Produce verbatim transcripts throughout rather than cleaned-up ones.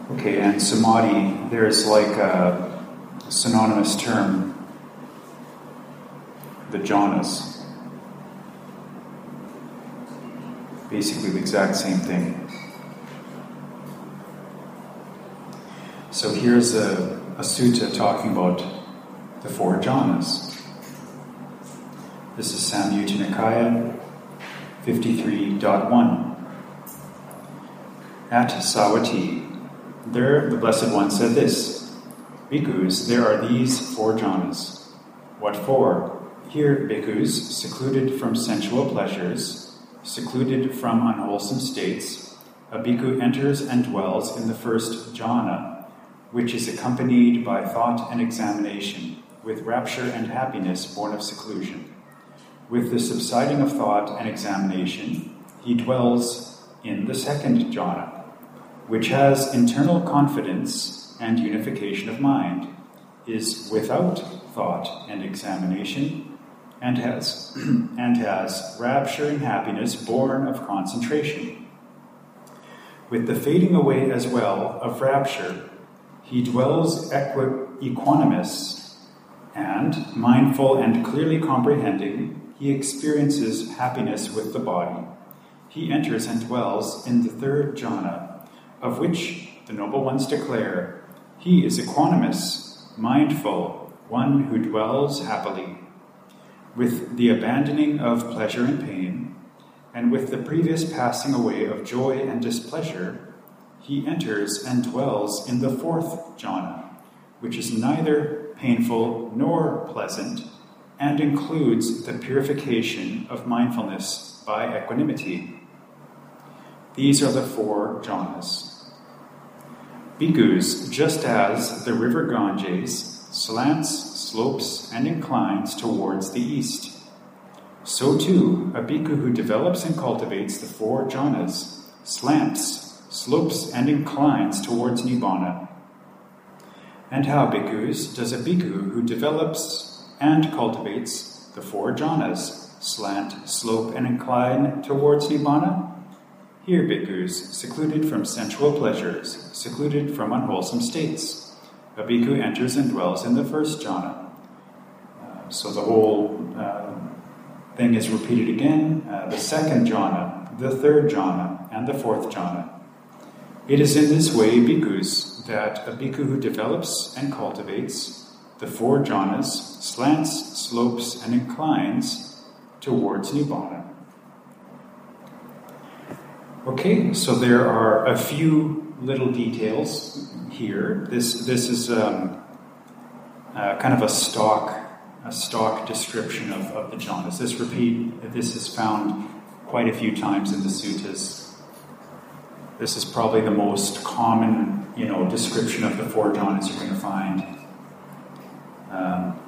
Okay, and samadhi, there's like a synonymous term, the jhanas. Basically the exact same thing. So here's a, a sutta talking about the four jhanas. This is Samyutta Nikaya fifty-three point one. At Savatthi, there the Blessed One said this: Bhikkhus, there are these four jhanas. What for? Here, bhikkhus, secluded from sensual pleasures, secluded from unwholesome states, a bhikkhu enters and dwells in the first jhana, which is accompanied by thought and examination, with rapture and happiness born of seclusion. With the subsiding of thought and examination, he dwells in the second jhana, which has internal confidence and unification of mind, is without thought and examination, and has and has rapture and happiness born of concentration. With the fading away as well of rapture, he dwells equi- equanimous, and, mindful and clearly comprehending, he experiences happiness with the body. He enters and dwells in the third jhana, of which the noble ones declare, he is equanimous, mindful, one who dwells happily. With the abandoning of pleasure and pain, and with the previous passing away of joy and displeasure, he enters and dwells in the fourth jhana, which is neither painful nor pleasant, and includes the purification of mindfulness by equanimity. These are the four jhanas. Bhikkhus, just as the river Ganges slants, slopes, and inclines towards the east, so too a bhikkhu who develops and cultivates the four jhanas slants, slopes, and inclines towards Nibbana. And how, bhikkhus, does a bhikkhu who develops and cultivates the four jhanas slant, slope, and incline towards Nibbana? Here, bhikkhus, secluded from sensual pleasures, secluded from unwholesome states, a bhikkhu enters and dwells in the first jhana. Uh, so the whole uh, thing is repeated again. Uh, the second jhana, the third jhana, and the fourth jhana. It is in this way, bhikkhus, that a bhikkhu who develops and cultivates the four jhanas slants, slopes, and inclines towards Nibbana. Okay, so there are a few little details here. This this is um, uh, kind of a stock a stock description of, of the jhanas. This repeat this is found quite a few times in the suttas. This is probably the most common, you know, description of the four jhanas you're going to find. Um,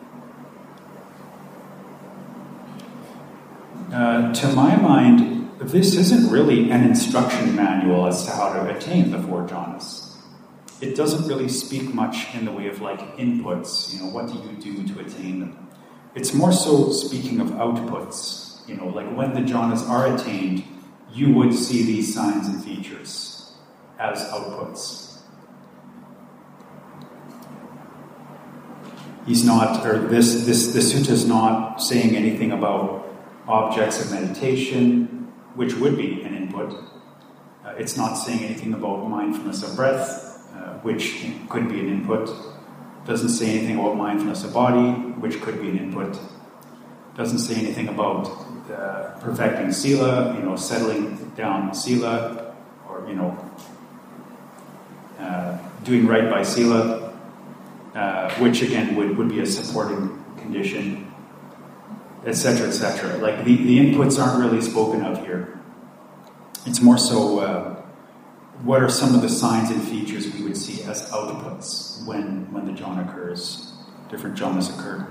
uh, to my mind, this isn't really an instruction manual as to how to attain the four jhanas. It doesn't really speak much in the way of like inputs, you know, what do you do to attain them? It's more so speaking of outputs, you know, like when the jhanas are attained, you would see these signs and features as outputs. He's not, or this, this, the sutta is not saying anything about objects of meditation, which would be an input. Uh, it's not saying anything about mindfulness of breath, uh, which could be an input. Doesn't say anything about mindfulness of body, which could be an input. Doesn't say anything about uh, perfecting sila, you know, settling down sila, or, you know, uh, doing right by sila, uh, which again would, would be a supporting condition, et cetera, et cetera. Like the, the inputs aren't really spoken of here. It's more so uh, what are some of the signs and features we would see as outputs when, when the jhana occurs, different jhanas occur.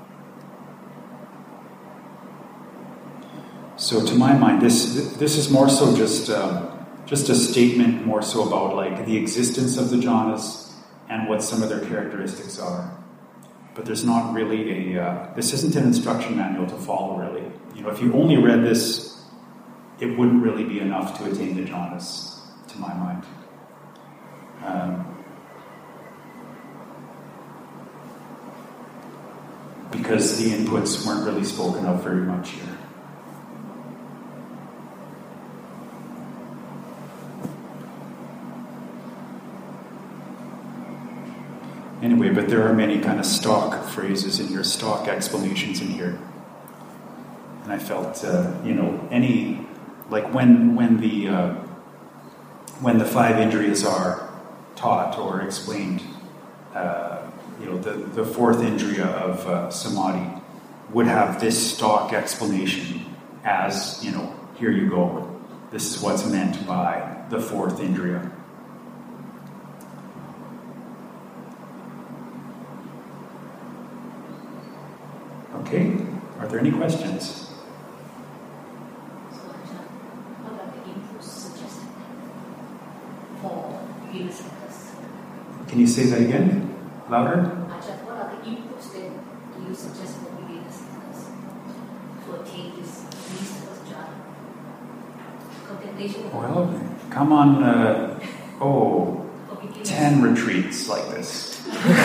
So to my mind, this this is more so just um, just a statement more so about like the existence of the jhanas and what some of their characteristics are. But there's not really a, uh, this isn't an instruction manual to follow, really. You know, if you only read this, it wouldn't really be enough to attain the jhanas, to my mind. Um, because the inputs weren't really spoken of very much here. Anyway, but there are many kind of stock phrases in here, stock explanations in here. And I felt, uh, you know, any, like when when the uh, when the five indriyas are taught or explained, uh, you know, the, the fourth indriya of uh, samadhi would have this stock explanation as, you know, here you go. This is what's meant by the fourth indriya. Okay, are there any questions? So, what are the inputs suggested for beginner centers? Can you say that again? Louder? Ajahn, what are the inputs that you suggest for beginner centers to attain this these first jhana? Contemplation. Well, come on, uh, oh, ten retreats like this.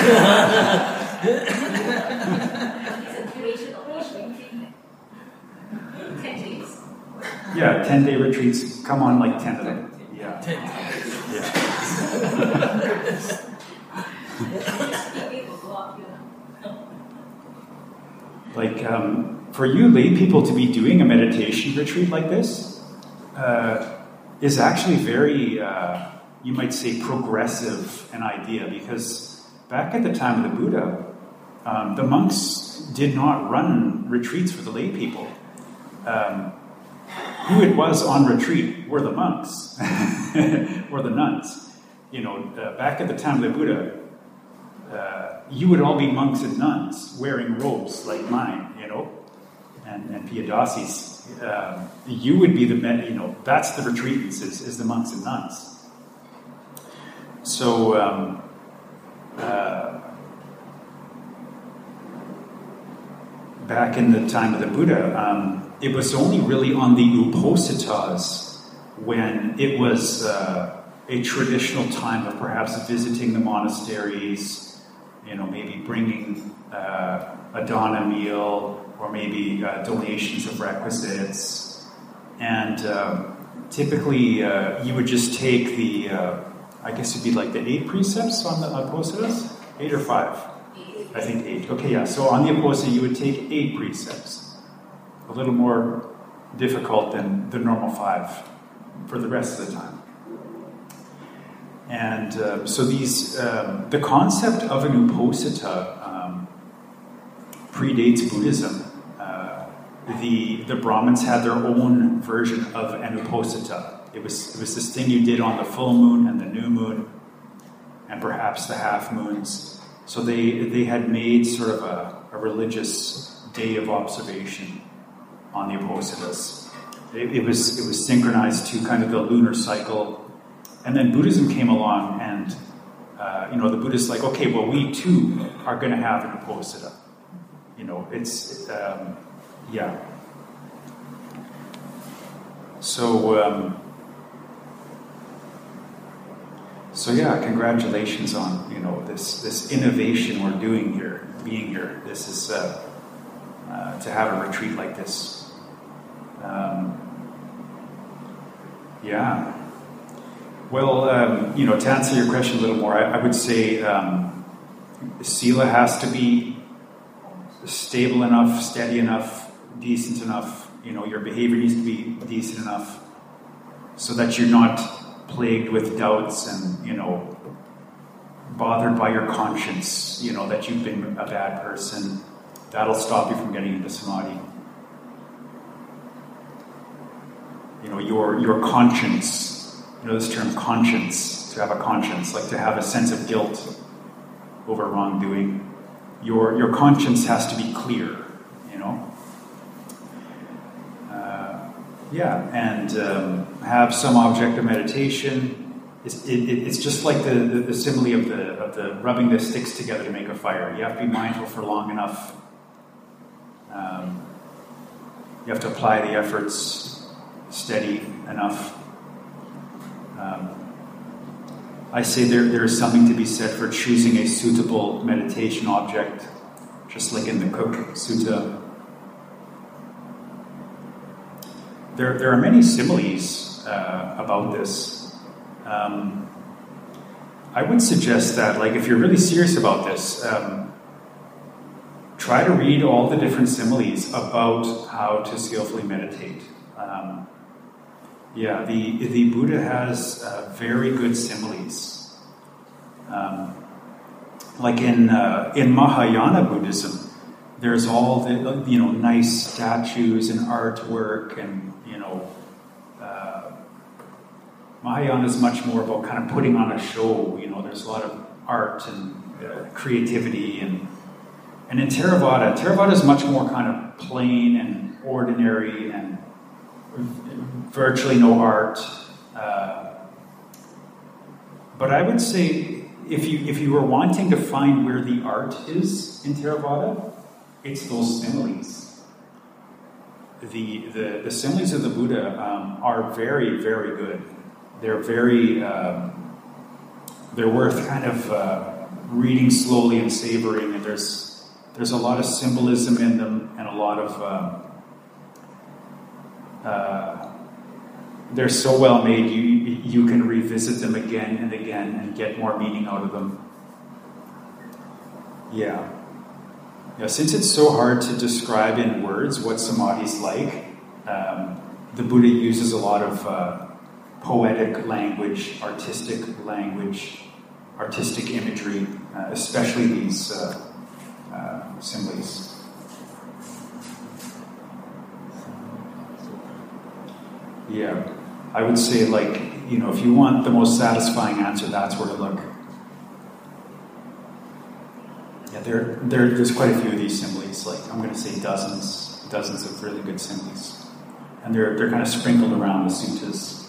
Yeah, ten-day retreats. Come on, like ten of them. Yeah. Ten. Yeah. Like um, for you lay people to be doing a meditation retreat like this uh, is actually very, uh, you might say, progressive an idea, because back at the time of the Buddha, um, the monks did not run retreats for the lay people. Um, Who it was on retreat were the monks, or the nuns. You know, uh, back at the time of the Buddha, uh, you would all be monks and nuns wearing robes like mine, you know, and, and piyadasis. Um, you would be the men, you know, that's the retreatants, is, is the monks and nuns. So, um, uh, back in the time of the Buddha, um, it was only really on the Upositas when it was uh, a traditional time of perhaps visiting the monasteries, you know, maybe bringing uh, a dana meal, or maybe uh, donations of requisites. And um, typically uh, you would just take the, uh, I guess it'd be like the eight precepts on the Upositas? Eight or five? I think eight. Okay, yeah. So on the Uposita you would take eight precepts. A little more difficult than the normal five for the rest of the time. And uh, so these, um, the concept of an Uposita um, predates Buddhism. Uh, the the Brahmins had their own version of an Uposita. It was it was this thing you did on the full moon and the new moon, and perhaps the half moons. So they they had made sort of a, a religious day of observation on the Upositas. It, it was it was synchronized to kind of the lunar cycle, and then Buddhism came along, and uh, you know the Buddhists like, okay, well we too are going to have an Uposita. You know, it's um, yeah. So um, so yeah, congratulations on you know this this innovation we're doing here, being here. This is uh, uh, to have a retreat like this. Um, yeah. Well, um, you know, to answer your question a little more, I, I would say um, sila has to be stable enough, steady enough, decent enough. You know, your behavior needs to be decent enough so that you're not plagued with doubts and, you know, bothered by your conscience, you know, that you've been a bad person. That'll stop you from getting into samadhi. You know, your your conscience, you know this term conscience, to have a conscience, like to have a sense of guilt over wrongdoing. Your your conscience has to be clear, you know. Uh, yeah, and um, have some object of meditation. It's, it, it's just like the, the, the simile of the of the rubbing the sticks together to make a fire. You have to be mindful for long enough. Um, you have to apply the efforts steady enough. Um, I say there there is something to be said for choosing a suitable meditation object, just like in the Cook Sutta. There, there are many similes uh, about this. Um, I would suggest that, like, if you're really serious about this, um, try to read all the different similes about how to skillfully meditate. Um, yeah, the the Buddha has uh, very good similes. Um, like in uh, in Mahayana Buddhism, there's all the you know nice statues and artwork and. You know, uh, Mahayana is much more about kind of putting on a show. You know, there's a lot of art and uh, creativity, and and in Theravada, Theravada is much more kind of plain and ordinary, and virtually no art. Uh, but I would say, if you if you were wanting to find where the art is in Theravada, it's those similes. The, the, the similes of the Buddha um, are very, very good. They're very, um, they're worth kind of uh, reading slowly and savoring, and there's there's a lot of symbolism in them, and a lot of, um, uh, they're so well made, you, you can revisit them again and again and get more meaning out of them. Yeah. Yeah, since it's so hard to describe in words what samadhi is like, um, the Buddha uses a lot of uh, poetic language, artistic language, artistic imagery, uh, especially these uh, uh, similes. Yeah, I would say, like, you know, if you want the most satisfying answer, that's where to look. Yeah, there, there, there's quite a few of these similes. Like, I'm going to say dozens, dozens of really good similes, and they're they're kind of sprinkled around the suttas.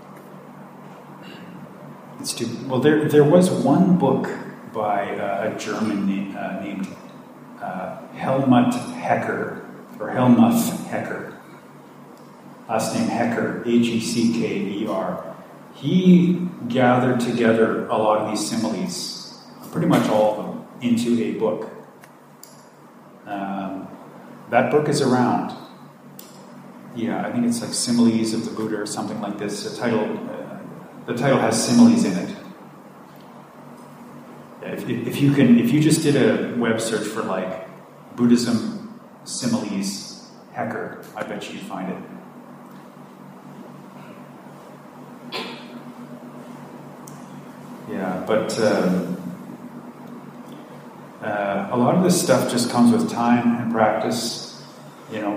It's too well. There, there was one book by uh, a German name, uh, named uh, Helmut Hecker, or Helmuth Hecker. Last name Hecker, H E C K E R. He gathered together a lot of these similes, pretty much all of them, into a book. Um, that book is around. Yeah, I think it's like Similes of the Buddha or something like this. The title, uh, the title has similes in it. If, if you can, if you just did a web search for like Buddhism similes Hecker, I bet you'd find it. Yeah, but. Um, Uh, a lot of this stuff just comes with time and practice, you know.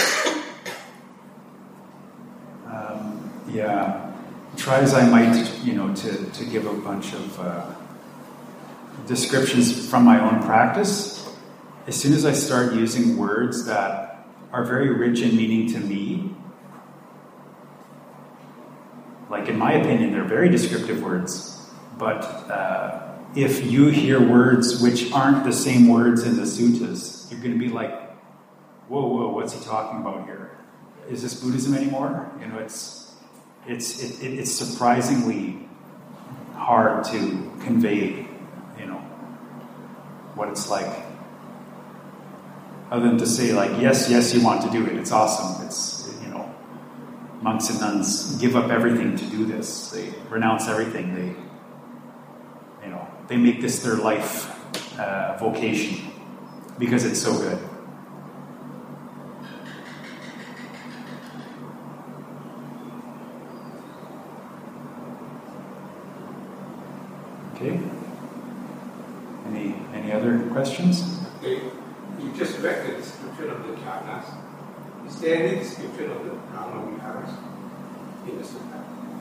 Um, yeah, try as I might, you know, to, to give a bunch of uh, descriptions from my own practice. As soon as I start using words that are very rich in meaning to me, like in my opinion, they're very descriptive words, but uh, if you hear words which aren't the same words in the suttas, you're going to be like, whoa, whoa, what's he talking about here? Is this Buddhism anymore? You know, it's it's it, it, it's surprisingly hard to convey, you know, what it's like. Other than to say, like, yes, yes, you want to do it. It's awesome. It's, you know, monks and nuns give up everything to do this. They renounce everything. They You know, they make this their life uh, vocation because it's so good. Okay. Any any other questions? Okay. You just read the description of the jhanas. Is there any description of the Brahma Viharas in the sutta?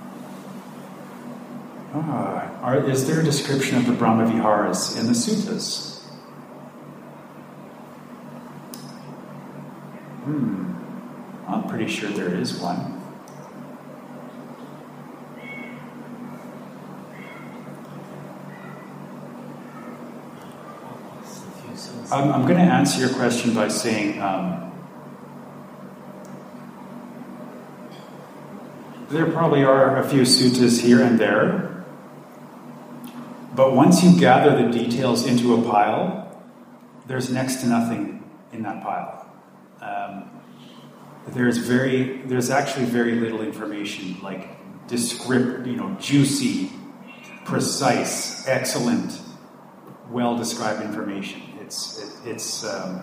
Ah, are, is there a description of the Brahma Viharas in the suttas? Hmm. I'm pretty sure there is one. I'm, I'm going to answer your question by saying um, there probably are a few suttas here and there. But once you gather the details into a pile, there's next to nothing in that pile. Um, there's very, there's actually very little information, like descript, you know, juicy, precise, excellent, well-described information. It's, it, it's, um,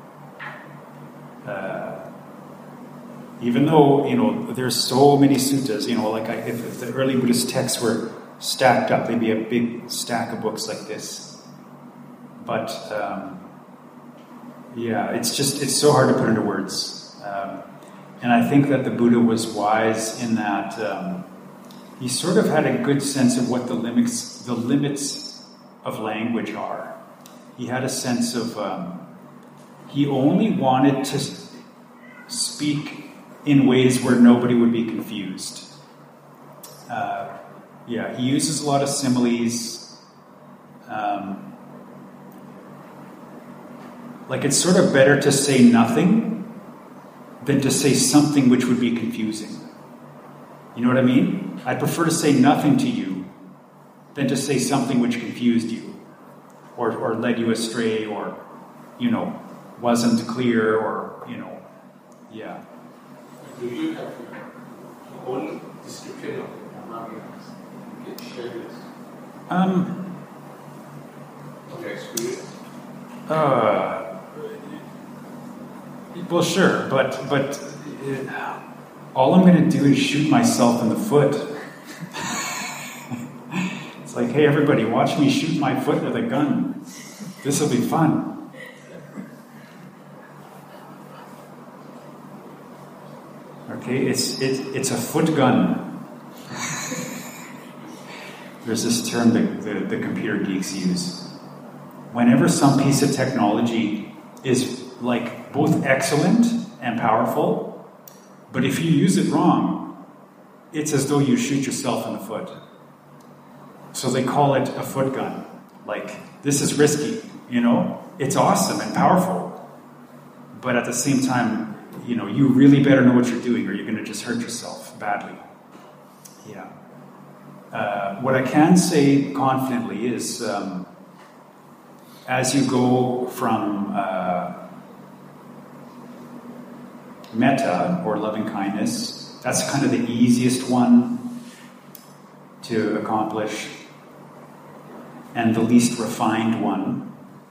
uh, even though, you know, there's so many suttas, you know, like I, if, if the early Buddhist texts were stacked up, they'd be a big stack of books like this. But, um, yeah, it's just, it's so hard to put into words. Um, and I think that the Buddha was wise in that um, he sort of had a good sense of what the limits, the limits of language are. He had a sense of, um, he only wanted to speak in ways where nobody would be confused. Uh, yeah, he uses a lot of similes. Um, like it's sort of better to say nothing than to say something which would be confusing. You know what I mean? I'd prefer to say nothing to you than to say something which confused you or, or led you astray or, you know, wasn't clear or, you know, yeah. Do you have your own description of Brahmanas? You can share this. Um. Of your experience? Uh. Well, sure, but but uh, all I'm going to do is shoot myself in the foot. It's like, hey, everybody, watch me shoot my foot with a gun. This will be fun. Okay, it's it, it's a foot gun. There's this term that the, the computer geeks use. Whenever some piece of technology is like both excellent and powerful, but if you use it wrong, it's as though you shoot yourself in the foot. So they call it a foot gun. Like, this is risky, you know? It's awesome and powerful, but at the same time, you know, you really better know what you're doing or you're going to just hurt yourself badly. Yeah. Uh, what I can say confidently is, um, as you go from uh, metta, or loving kindness, that's kind of the easiest one to accomplish, and the least refined one.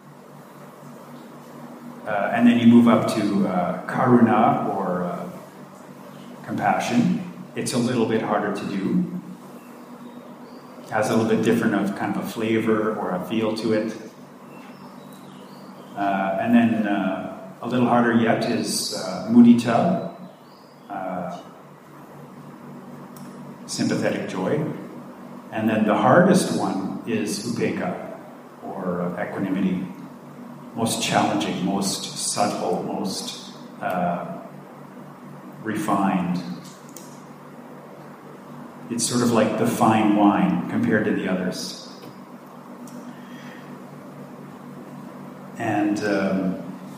Uh, and then you move up to uh, karuna, or uh, compassion. It's a little bit harder to do. Has a little bit different of kind of a flavor or a feel to it. Uh, and then uh, a little harder yet is uh, mudita, uh, sympathetic joy. And then the hardest one is upekkha, or uh, equanimity. Most challenging, most subtle, most uh, refined. It's sort of like the fine wine compared to the others. And um,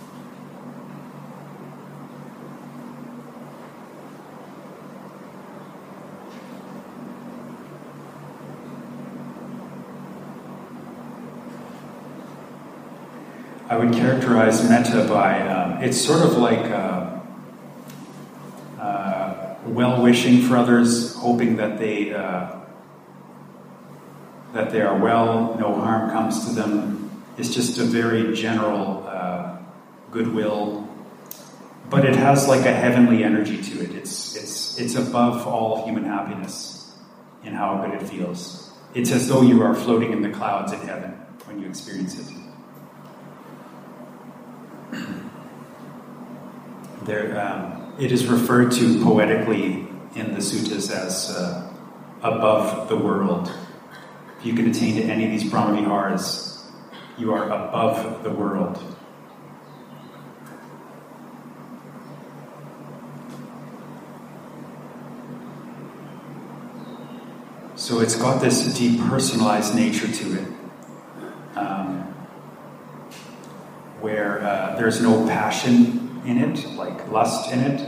I would characterize metta by, um, it's sort of like uh, uh, well-wishing for others, hoping that they uh, that they are well, no harm comes to them. It's just a very general uh, goodwill, but it has like a heavenly energy to it. It's it's it's above all human happiness in how good it feels. It's as though you are floating in the clouds in heaven when you experience it. There, um, it is referred to poetically in the suttas as uh, above the world. If you can attain to any of these Brahma-viharas, you are above the world. So it's got this depersonalized nature to it, um, where uh, there's no passion in it, like lust in it.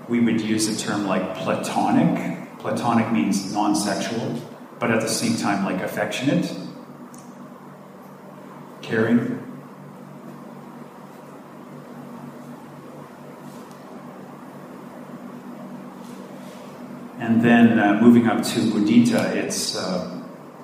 we would use a term like platonic. Platonic means non-sexual, but at the same time like affectionate, caring. And then uh, moving up to mudita, it's, uh,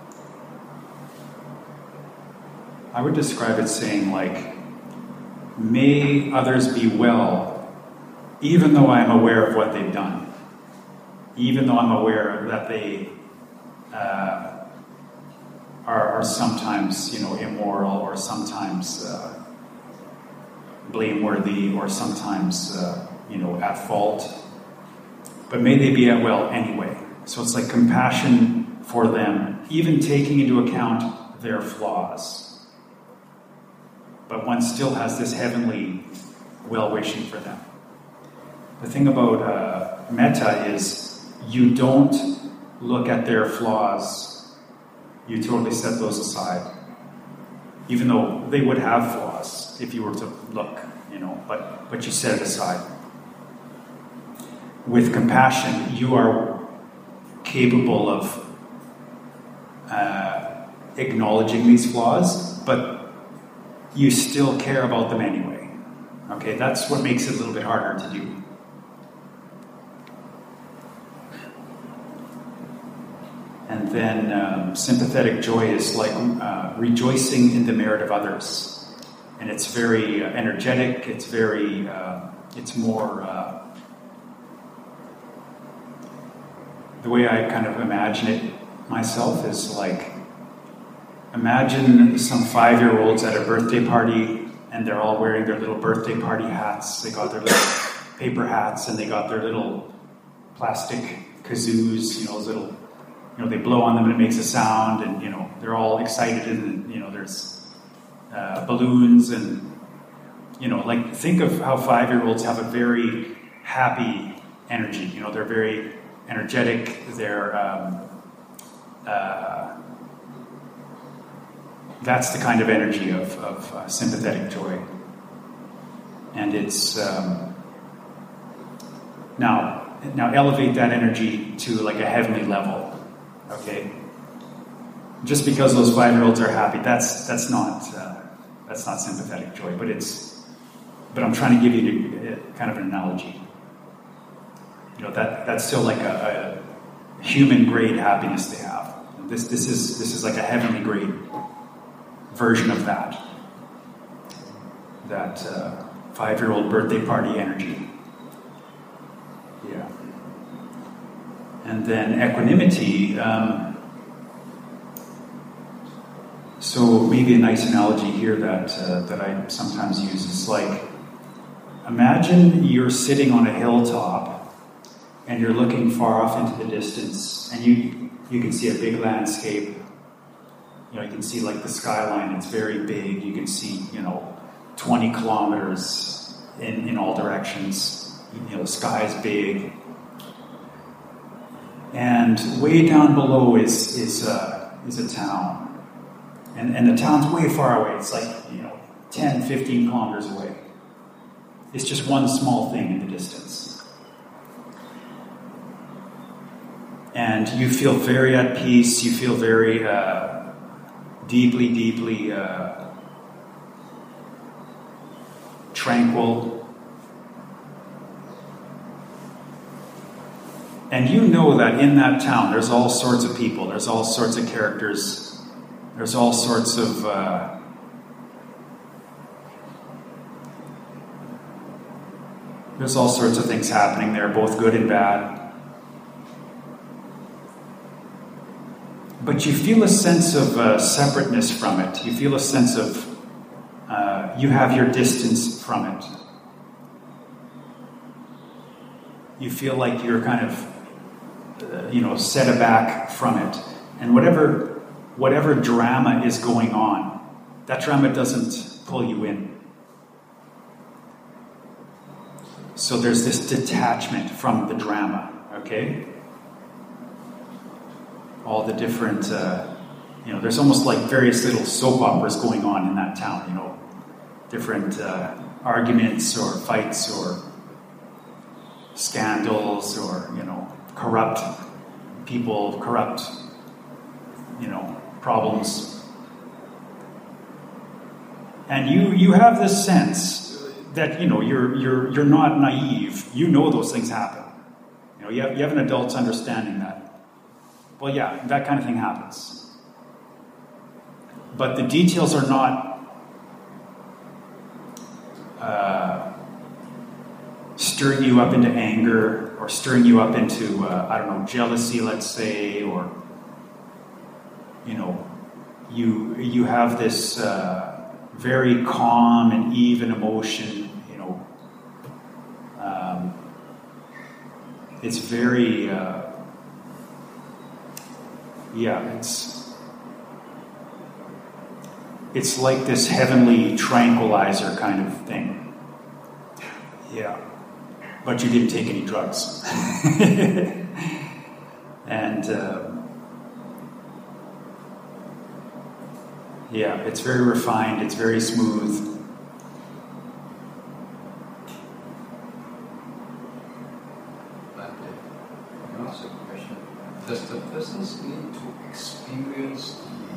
I would describe it saying like, may others be well, even though I'm aware of what they've done. Even though I'm aware that they uh, are, are sometimes, you know, immoral, or sometimes uh, blameworthy, or sometimes, uh, you know, at fault. But may they be at well anyway. So it's like compassion for them, even taking into account their flaws. But one still has this heavenly well-wishing for them. The thing about uh, metta is you don't look at their flaws. You totally set those aside. Even though they would have flaws if you were to look, you know, but, but you set it aside. With compassion, you are capable of uh, acknowledging these flaws, but you still care about them anyway. Okay, that's what makes it a little bit harder to do. And then um, sympathetic joy is like uh, rejoicing in the merit of others. And it's very uh, energetic, it's very, uh, it's more... Uh, The way I kind of imagine it myself is like, imagine some five-year-olds at a birthday party, and they're all wearing their little birthday party hats. They got their little paper hats, and they got their little plastic kazoos, you know, those little, you know, they blow on them and it makes a sound, and, you know, they're all excited, and, you know, there's uh, balloons, and, you know, like, think of how five-year-olds have a very happy energy. You know, they're very energetic, they're, um, uh, that's the kind of energy of, of uh, sympathetic joy. And it's, um, now, now elevate that energy to like a heavenly level, okay? Just because those five-year-olds are happy, that's, that's not, uh, that's not sympathetic joy, but it's, but I'm trying to give you a, a, kind of an analogy. You know, that, that's still like a, a human grade happiness they have. This this is this is like a heavenly grade version of that. That uh, five-year-old birthday party energy. Yeah. And then equanimity. Um, so maybe a nice analogy here that uh, that I sometimes use is like, imagine you're sitting on a hilltop. And you're looking far off into the distance, and you you can see a big landscape. You know, you can see like the skyline, it's very big. You can see, you know, twenty kilometers in, in all directions. You know, the sky is big. And way down below is is a, is a town. And, and the town's way far away. It's like, you know, ten, fifteen kilometers away. It's just one small thing in the distance. And you feel very at peace, you feel very uh, deeply, deeply uh, tranquil. And you know that in that town there's all sorts of people, there's all sorts of characters, there's all sorts of uh, there's all sorts of things happening there, both good and bad. But you feel a sense of uh, separateness from it. You feel a sense of, uh, you have your distance from it. You feel like you're kind of, uh, you know, set aback from it. And whatever, whatever drama is going on, that drama doesn't pull you in. So there's this detachment from the drama, okay? All the different, uh, you know, there's almost like various little soap operas going on in that town, you know, different uh, arguments or fights or scandals or, you know, corrupt people, corrupt, you know, problems. And you, you have this sense that, you know, you're, you're, you're not naive. You know those things happen. You know, you have, you have an adult's understanding that. Well, yeah, that kind of thing happens. But the details are not uh, stirring you up into anger or stirring you up into, uh, I don't know, jealousy, let's say, or, you know, you you have this uh, very calm and even emotion, you know. Um, it's very, uh, yeah, it's it's like this heavenly tranquilizer kind of thing. Yeah. But you didn't take any drugs. And, uh, yeah, it's very refined, it's very smooth. Can I ask a question? Does the persons need to experience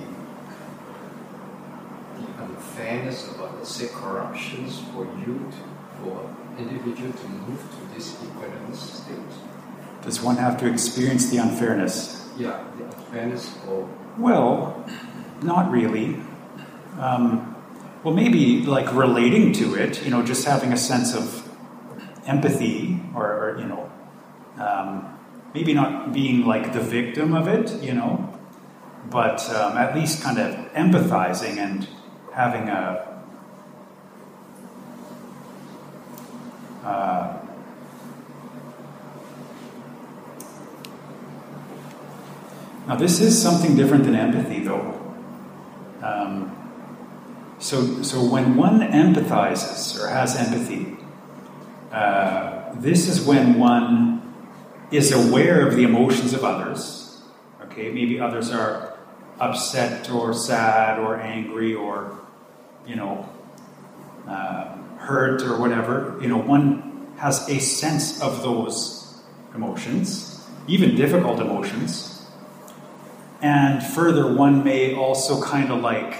the, the unfairness about, let's say, corruptions for you to, for individual to move to this equanimous state? Does one have to experience the unfairness? Yeah, the unfairness or... Well, not really. Um, well, maybe like relating to it, you know, just having a sense of empathy or, or you know, um, maybe not being like the victim of it, you know, but um, at least kind of empathizing and having a Uh, now, this is something different than empathy, though. Um, so, so when one empathizes or has empathy, uh, this is when one is aware of the emotions of others. Okay, maybe others are upset or sad or angry or, you know, uh, hurt or whatever. You know, one has a sense of those emotions, even difficult emotions. And further, one may also kind of like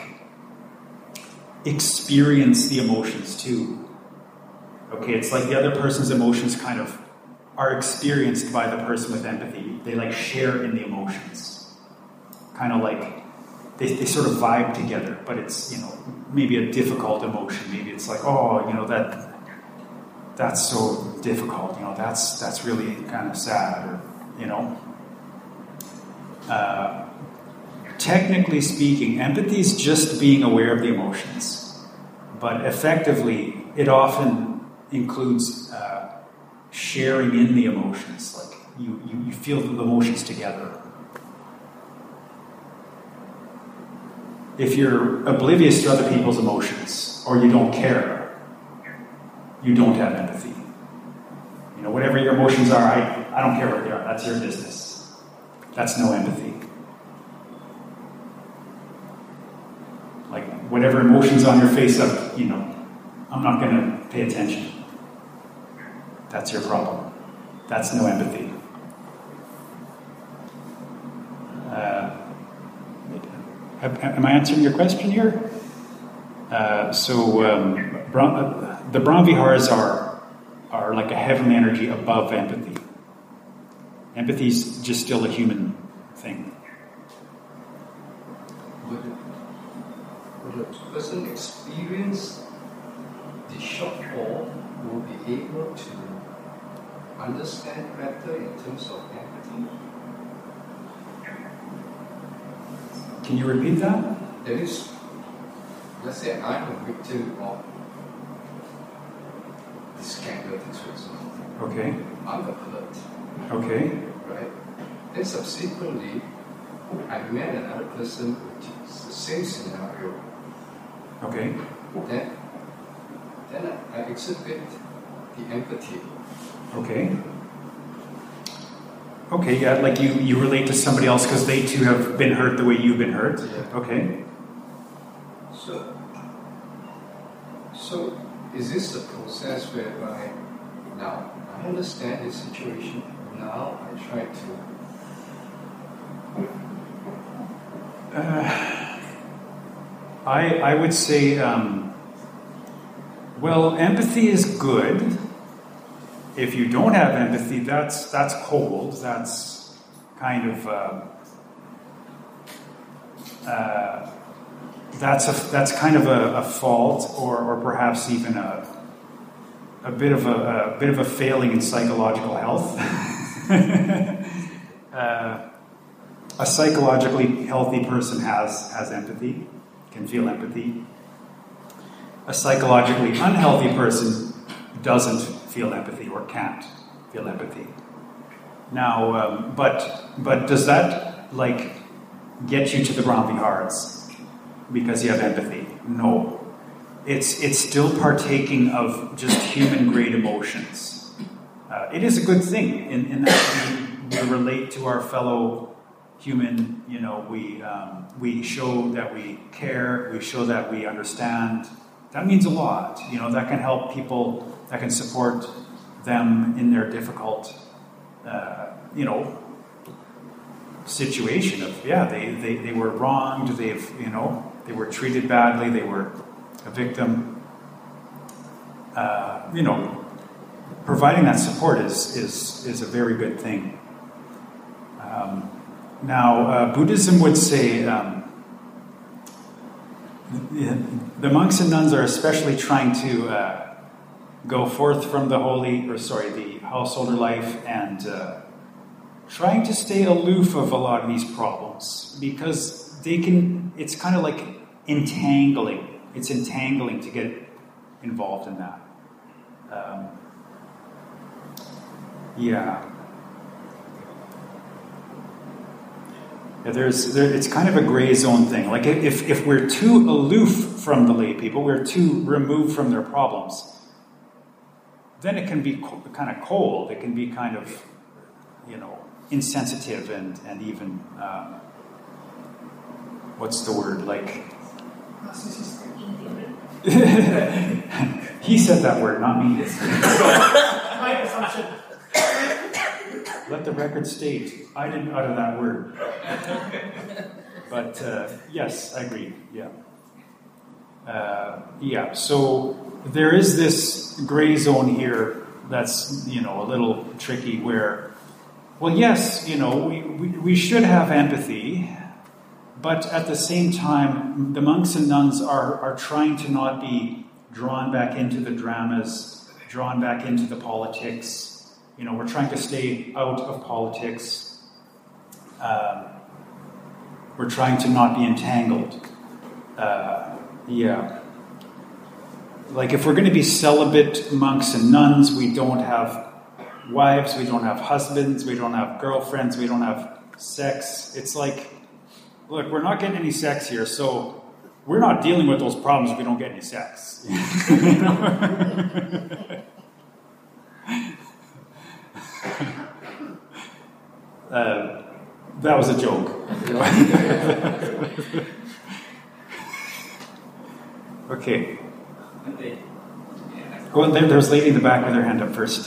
experience the emotions too. Okay, it's like the other person's emotions kind of are experienced by the person with empathy. They like share in the emotions. Kind of like they, they sort of vibe together, but it's, you know, maybe a difficult emotion. Maybe it's like, oh, you know, that that's so difficult, you know, that's that's really kind of sad, or, you know. Uh, technically speaking, empathy is just being aware of the emotions, but effectively, it often includes uh, sharing in the emotions. Like you, you, you feel the emotions together. If you're oblivious to other people's emotions, or you don't care, you don't have empathy. You know, whatever your emotions are, I, I don't care what they are. That's your business. That's no empathy. Like, whatever emotions on your face, of, you know, I'm not going to pay attention. That's your problem. That's no empathy. Uh, am I answering your question here? Uh, so, um, Brahm, the Brahmaviharas are are like a heavenly energy above empathy. Empathy is just still a human thing. Would, would a person experience the shortfall will be able to understand better in terms of empathy? Can you repeat that? That is, let's say I'm a victim of this scandal, for example. Okay. I'm hurt. Okay. Right? Then subsequently, I met another person which is the same scenario. Okay. Then, then I, I exhibit the empathy. Okay. Okay, yeah, like you, you relate to somebody else because they too have been hurt the way you've been hurt. Yeah. Okay. So, so is this the process whereby now I understand his situation. Now I try to. Uh, I I would say, um, well, empathy is good. If you don't have empathy, that's that's cold. That's kind of uh, uh, that's a that's kind of a, a fault, or or perhaps even a a bit of a, a bit of a failing in psychological health. uh, a psychologically healthy person has has empathy, can feel empathy. A psychologically unhealthy person doesn't feel empathy or can't feel empathy. Now, um, but but does that like get you to the Brahma Viharas because you have empathy? No. It's it's still partaking of just human grade emotions. Uh, it is a good thing in, in that we, we relate to our fellow human. You know, we um, we show that we care. We show that we understand. That means a lot. You know, that can help people. That can support them in their difficult, uh, you know, situation of yeah, they, they, they were wronged. They've you know they were treated badly. They were a victim. Uh, you know, providing that support is is is a very good thing. Um, now, uh, Buddhism would say um, the, the monks and nuns are especially trying to uh, go forth from the holy, or sorry, the householder life, and uh, trying to stay aloof of a lot of these problems because they can. It's kind of like entangling. It's entangling to get involved in that. Um, yeah. yeah. There's, there, it's kind of a gray zone thing. Like if, if we're too aloof from the lay people, we're too removed from their problems, then it can be co- kind of cold. It can be kind of, you know, insensitive and, and even, um, what's the word, like... He said that word, not me. My assumption. Let the record state, I didn't utter that word. But uh, yes, I agree. Yeah. Uh, yeah. So there is this gray zone here that's, you know, a little tricky where, well, yes, you know, we, we, we should have empathy. But at the same time, the monks and nuns are, are trying to not be drawn back into the dramas, drawn back into the politics. You know, we're trying to stay out of politics. Um, we're trying to not be entangled. Uh, yeah. Like if we're going to be celibate monks and nuns, we don't have wives, we don't have husbands, we don't have girlfriends, we don't have sex. It's like... Look, we're not getting any sex here, so we're not dealing with those problems if we don't get any sex. uh, that was a joke. Okay. Well, there, there's a lady in the back with her hand up first.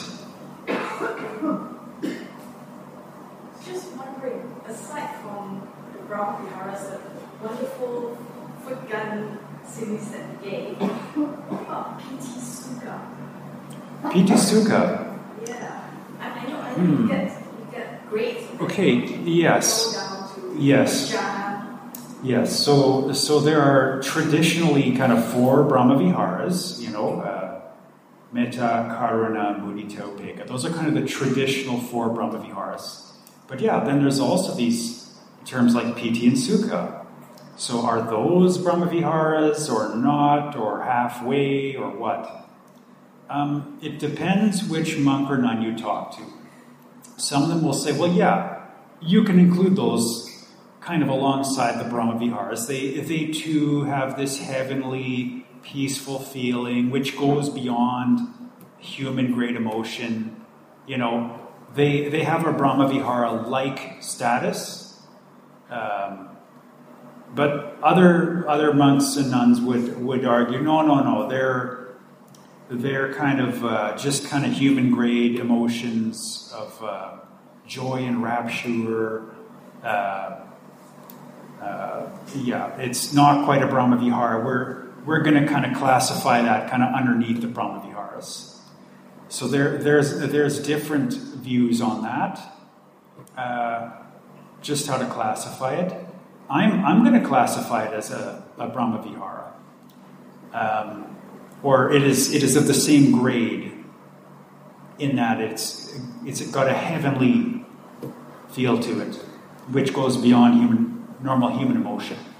Just wondering, aside from the Brahma Viharas, the wonderful foot gun series that you gave, what about Piti Sukha? Piti Sukha. Yeah. I, I know, I know Hmm. you, get, you get grades. Okay, yes. Go down to Yes. jhana. Yes, so so there are traditionally kind of four Brahma Viharas, you know, uh, Metta, Karuna, Mudita, Upekkha. Those are kind of the traditional four Brahma Viharas. But yeah, then there's also these terms like Piti and Sukha. So are those Brahma Viharas or not, or halfway, or what? Um, it depends which monk or nun you talk to. Some of them will say, well, yeah, you can include those kind of alongside the Brahma Viharas. They, they too have this heavenly, peaceful feeling, which goes beyond human grade emotion. You know, they they have a Brahma Vihara-like status. Um, but other other monks and nuns would, would argue, no, no, no, they're they're kind of uh, just kind of human grade emotions of uh, joy and rapture. Uh, uh, yeah, it's not quite a Brahma-vihara. We're we're going to kind of classify that kind of underneath the Brahma-viharas. So there there's there's different views on that. Uh, just how to classify it. I'm I'm going to classify it as a, a Brahma-vihara. Um, or it is it is of the same grade in that it's it's got a heavenly feel to it, which goes beyond human normal human emotion.